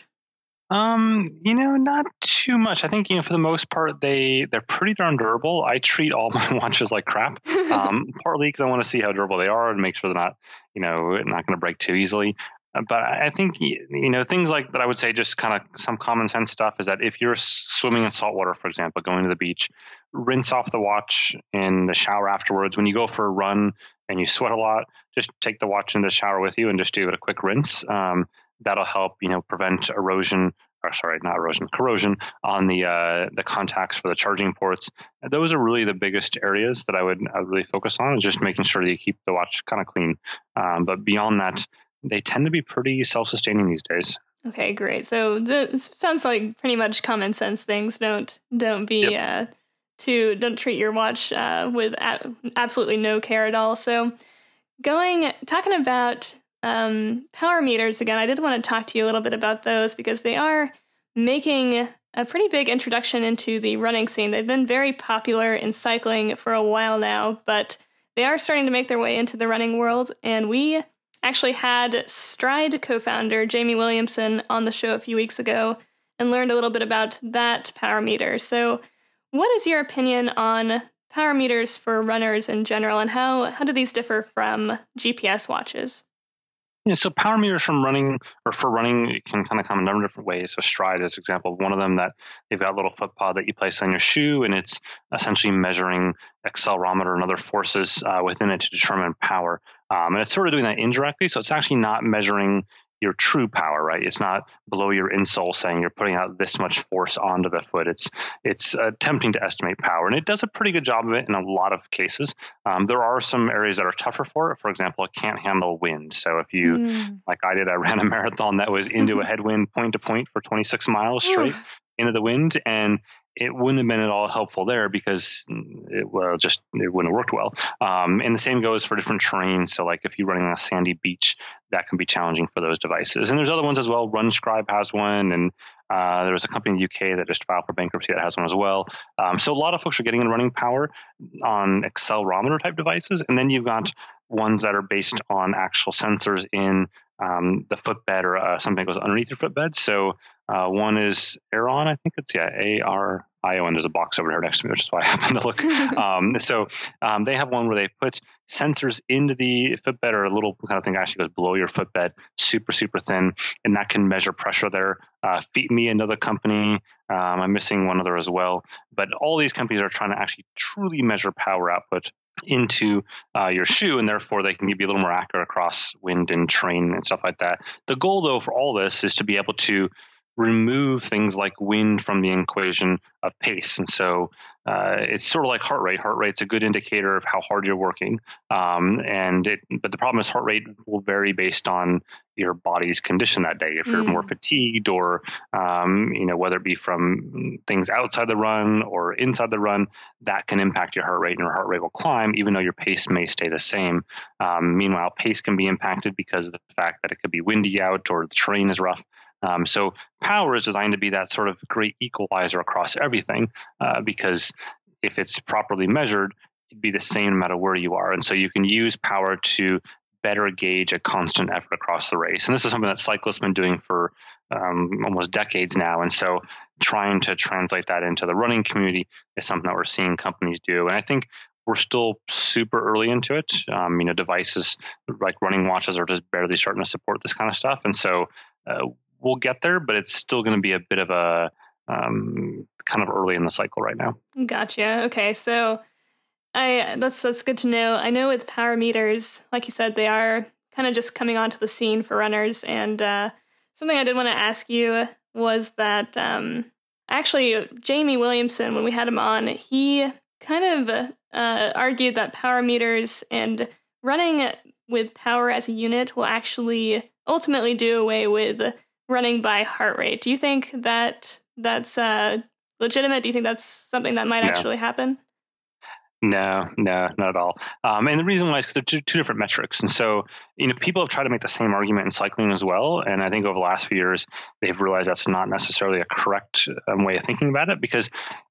Um, you know, not too much. I think, you know, for the most part, they, they're pretty darn durable. I treat all my watches like crap, um, partly because I want to see how durable they are and make sure they're not, you know, not going to break too easily. Uh, But I think, you know, things like that, I would say just kind of some common sense stuff is that if you're swimming in salt water, for example, going to the beach, rinse off the watch in the shower afterwards. When you go for a run and you sweat a lot, just take the watch in the shower with you and just do it a quick rinse. Um, that'll help, you know, prevent erosion, or sorry, not erosion, corrosion on the uh, the contacts for the charging ports. Those are really the biggest areas that I would, I would really focus on, is just making sure that you keep the watch kind of clean. Um, but beyond that, they tend to be pretty self-sustaining these days. Okay, great. So this sounds like pretty much common sense things. Don't don't be yep. uh, too don't treat your watch uh, with a- absolutely no care at all. So going talking about um, power meters again, I did want to talk to you a little bit about those because they are making a pretty big introduction into the running scene. They've been very popular in cycling for a while now, but they are starting to make their way into the running world, and we actually had Stride co-founder Jamie Williamson on the show a few weeks ago and learned a little bit about that power meter. So what is your opinion on power meters for runners in general, and how, how do these differ from G P S watches? Yeah, so power meters from running or for running can kind of come in a number of different ways. So Stride is an example of one of them, that they've got a little foot pod that you place on your shoe, and it's essentially measuring accelerometer and other forces uh, within it to determine power. Um, and it's sort of doing that indirectly. So it's actually not measuring your true power, right? It's not below your insole saying you're putting out this much force onto the foot. It's it's attempting to estimate power, and it does a pretty good job of it in a lot of cases. Um, there are some areas that are tougher for it. For example, it can't handle wind. So if you, mm. like I did, I ran a marathon that was into a headwind point to point for twenty-six miles straight into the wind, and it wouldn't have been at all helpful there because it well just it wouldn't have worked well. Um, and the same goes for different terrains. So like if you're running on a sandy beach, that can be challenging for those devices. And there's other ones as well. RunScribe has one, and uh, there was a company in the U K that just filed for bankruptcy that has one as well. Um, so a lot of folks are getting in running power on accelerometer type devices, and then you've got ones that are based on actual sensors in um, the footbed or uh, something that goes underneath your footbed. So uh, one is Aeron, I think it's yeah A R I O N. There's a box over here next to me, which is why I happened to look. um, so um, they have one where they put sensors into the footbed, or a little kind of thing that actually goes below your footbed, super, super thin, and that can measure pressure there. Uh, FeetMe, another company. Um, I'm missing one other as well. But all these companies are trying to actually truly measure power output into uh, your shoe, and therefore they can be a little more accurate across wind and terrain and stuff like that. The goal, though, for all this is to be able to remove things like wind from the equation of pace. And so uh, it's sort of like heart rate. Heart rate's a good indicator of how hard you're working. Um, and it, but the problem is heart rate will vary based on your body's condition that day. If you're mm. more fatigued, or um, you know, whether it be from things outside the run or inside the run, that can impact your heart rate, and your heart rate will climb even though your pace may stay the same. Um, meanwhile, pace can be impacted because of the fact that it could be windy out or the terrain is rough. Um, so power is designed to be that sort of great equalizer across everything, uh, because if it's properly measured, it'd be the same no matter where you are. And so you can use power to better gauge a constant effort across the race. And this is something that cyclists have been doing for um, almost decades now. And so trying to translate that into the running community is something that we're seeing companies do. And I think we're still super early into it. Um, you know, devices like running watches are just barely starting to support this kind of stuff. And so uh, we'll get there, but it's still going to be a bit of a um, kind of early in the cycle right now. Gotcha. Okay. So I that's that's good to know. I know with power meters, like you said, they are kind of just coming onto the scene for runners. And uh, something I did want to ask you was that um, actually Jamie Williamson, when we had him on, he kind of uh, argued that power meters and running with power as a unit will actually ultimately do away with running by heart rate. Do you think that that's uh, legitimate? Do you think that's something that might yeah. actually happen? No, no, not at all. Um, and the reason why is because they're two, two different metrics. And so, you know, people have tried to make the same argument in cycling as well. And I think over the last few years, they've realized that's not necessarily a correct um, way of thinking about it. Because,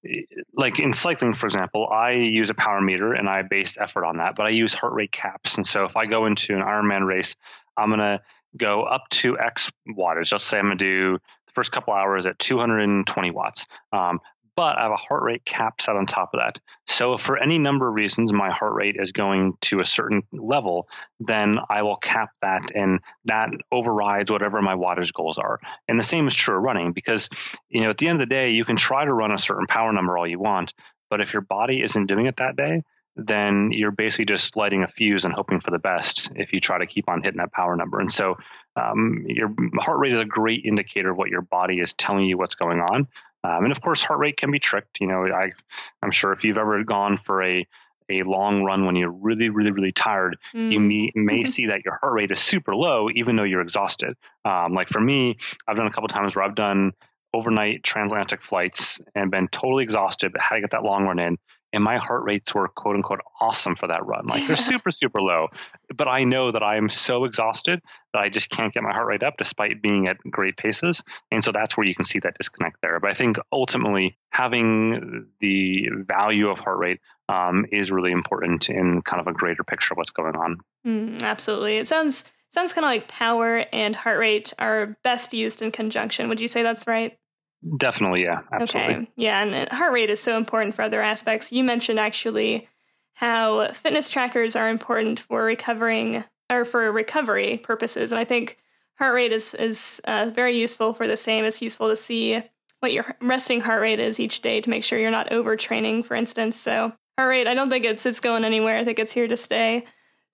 like in cycling, for example, I use a power meter and I base effort on that, but I use heart rate caps. And so if I go into an Ironman race, I'm going to go up to X wattage. Let's say I'm going to do the first couple hours at two hundred twenty watts. Um, but I have a heart rate cap set on top of that. So if for any number of reasons my heart rate is going to a certain level, then I will cap that, and that overrides whatever my wattage goals are. And the same is true of running, because, you know, at the end of the day, you can try to run a certain power number all you want, but if your body isn't doing it that day, then you're basically just lighting a fuse and hoping for the best if you try to keep on hitting that power number. And so um, your heart rate is a great indicator of what your body is telling you what's going on. Um, and of course, heart rate can be tricked. You know, I, I'm sure if you've ever gone for a a long run when you're really, really, really tired, mm. you may, may see that your heart rate is super low, even though you're exhausted. Um, like for me, I've done a couple of times where I've done overnight transatlantic flights and been totally exhausted, but had to get that long run in. And my heart rates were quote unquote awesome for that run. Like they're super, super low. But I know that I am so exhausted that I just can't get my heart rate up despite being at great paces. And so that's where you can see that disconnect there. But I think ultimately having the value of heart rate um, is really important in kind of a greater picture of what's going on. Mm, absolutely. It sounds sounds kind of like power and heart rate are best used in conjunction. Would you say that's right? Definitely, yeah, absolutely. Okay, yeah, and heart rate is so important for other aspects. You mentioned actually how fitness trackers are important for recovering or for recovery purposes, and I think heart rate is is uh, very useful for the same. It's useful to see what your resting heart rate is each day to make sure you're not overtraining, for instance. So heart rate, I don't think it's it's going anywhere. I think it's here to stay.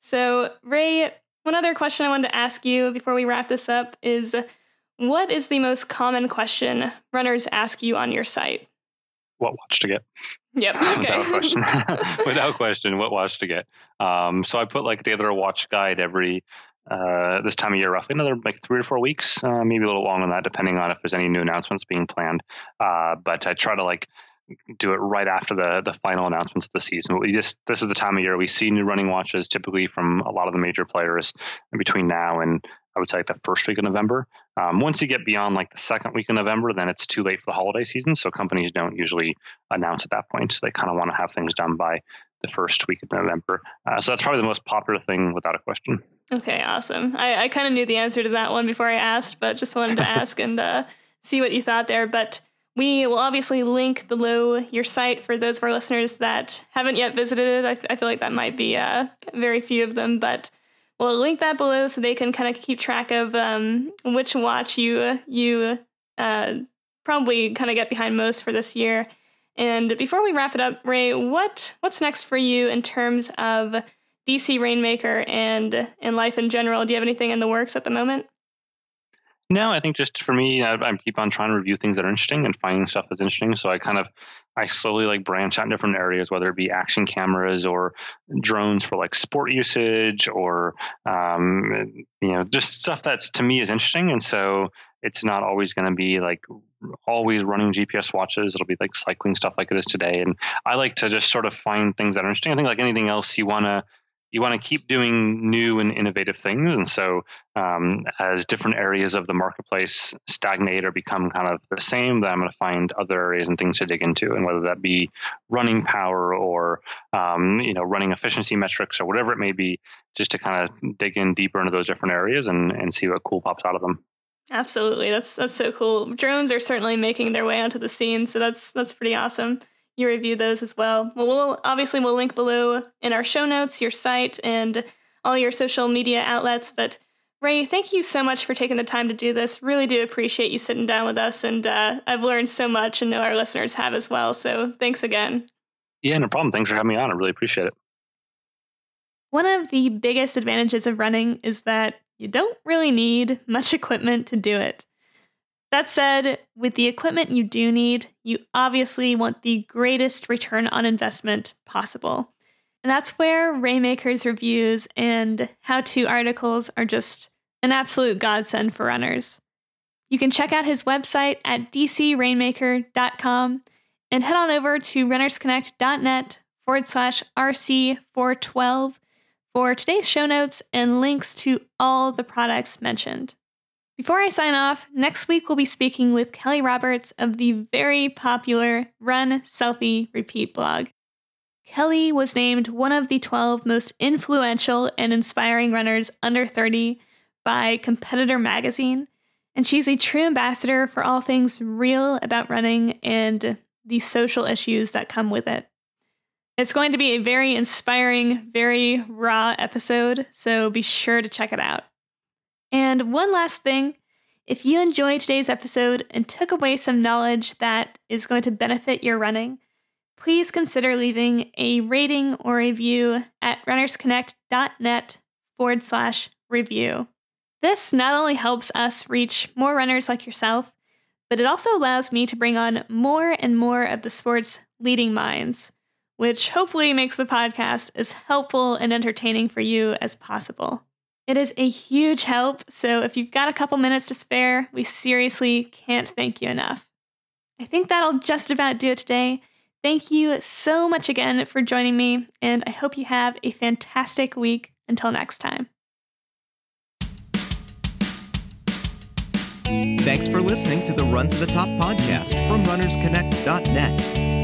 So Ray, one other question I wanted to ask you before we wrap this up is, what is the most common question runners ask you on your site? What watch to get? Yep. Okay. Without question. Without question, what watch to get? Um, so I put like together a watch guide every uh, this time of year, roughly another like three or four weeks, uh, maybe a little longer than that, depending on if there's any new announcements being planned. Uh, but I try to like do it right after the the final announcements of the season. We just this is the time of year we see new running watches typically from a lot of the major players between now and I would say like the first week of November. Um, once you get beyond like the second week of November, then it's too late for the holiday season. So companies don't usually announce at that point. So they kind of want to have things done by the first week of November. Uh, so that's probably the most popular thing without a question. Okay, awesome. I, I kind of knew the answer to that one before I asked, but just wanted to ask and uh, see what you thought there. But we will obviously link below your site for those of our listeners that haven't yet visited it. I, I feel like that might be uh, very few of them, but we'll link that below so they can kind of keep track of um, which watch you you uh, probably kind of get behind most for this year. And before we wrap it up, Ray, what what's next for you in terms of D C Rainmaker and in life in general? Do you have anything in the works at the moment? No, I think just for me, I, I keep on trying to review things that are interesting and finding stuff that's interesting. So I kind of, I slowly like branch out in different areas, whether it be action cameras or drones for like sport usage or, um, you know, just stuff that's to me is interesting. And so it's not always going to be like always running G P S watches. It'll be like cycling stuff like it is today. And I like to just sort of find things that are interesting. I think like anything else, you want to, You want to keep doing new and innovative things. And so um, as different areas of the marketplace stagnate or become kind of the same, then I'm going to find other areas and things to dig into. And whether that be running power or, um, you know, running efficiency metrics or whatever it may be, just to kind of dig in deeper into those different areas and, and see what cool pops out of them. Absolutely. That's that's so cool. Drones are certainly making their way onto the scene. So that's that's pretty awesome. You review those as well. Well, we'll obviously we'll link below in our show notes, your site, and all your social media outlets. But Ray, thank you so much for taking the time to do this. Really do appreciate you sitting down with us, and uh, I've learned so much, and know our listeners have as well. So thanks again. Yeah, no problem. Thanks for having me on. I really appreciate it. One of the biggest advantages of running is that you don't really need much equipment to do it. That said, with the equipment you do need, you obviously want the greatest return on investment possible. And that's where Rainmaker's reviews and how-to articles are just an absolute godsend for runners. You can check out his website at d c rainmaker dot com and head on over to runners connect dot net forward slash RC four twelve for today's show notes and links to all the products mentioned. Before I sign off, next week we'll be speaking with Kelly Roberts of the very popular Run, Selfie, Repeat blog. Kelly was named one of the twelve most influential and inspiring runners under thirty by Competitor Magazine, and she's a true ambassador for all things real about running and the social issues that come with it. It's going to be a very inspiring, very raw episode, so be sure to check it out. And one last thing, if you enjoyed today's episode and took away some knowledge that is going to benefit your running, please consider leaving a rating or review at runnersconnect.net forward slash review. This not only helps us reach more runners like yourself, but it also allows me to bring on more and more of the sport's leading minds, which hopefully makes the podcast as helpful and entertaining for you as possible. It is a huge help, so if you've got a couple minutes to spare, we seriously can't thank you enough. I think that'll just about do it today. Thank you so much again for joining me, and I hope you have a fantastic week. Until next time. Thanks for listening to the Run to the Top podcast from runners connect dot net.